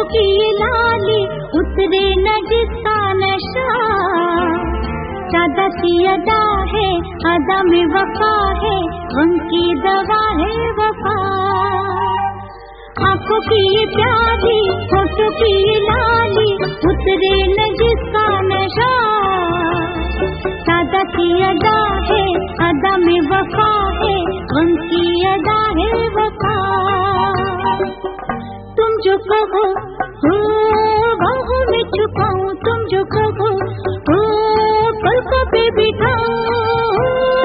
की ये लाली उतरे न जिसका नशा, सादा सी अदा है अदा में वफा है, उनकी दवा है वफा। आंखों की ये प्याली होठों की ये लाली उतरे न जिसका नशा, सादा सी अदा है अदा में वफा है, उनकी अदा है वफा। तुम जो कहो हो बाहों में छुपाऊं, तुम जो कहो हो पलकों पे बिठाऊं,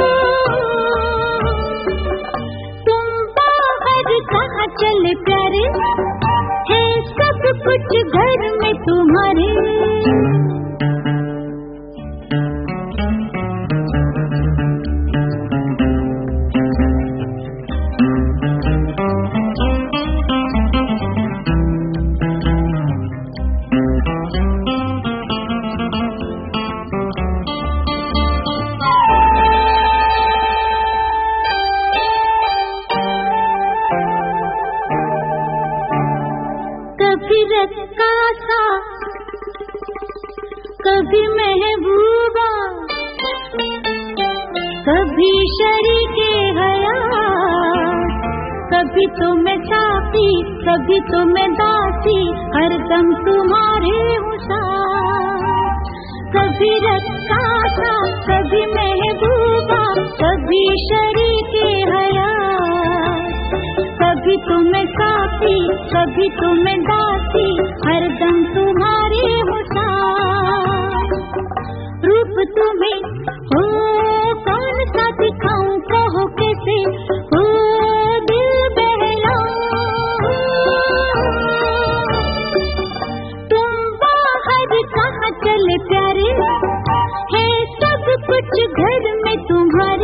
तुम बाहर कहाँ चले प्यारे, है सब कुछ घर में तुम्हारे। रक्कासा कभी महबूबा, कभी शरीके हया, कभी तो मैं साथी कभी तो मैं दासी, हरदम तुम्हारे हुशार। कभी रक्कासा कभी महबूबा, कभी शरीके हया, कभी तुम्हें साथी कभी तुम्हें दासी, हरदम तुम्हारे होशार। रूप तुम्हें हो कौन सा दिखाऊं, कहो कैसे हो दिल बहलाऊं, तुम बाहर कहाँ चले प्यारे, है सब कुछ घर में तुम्हारे।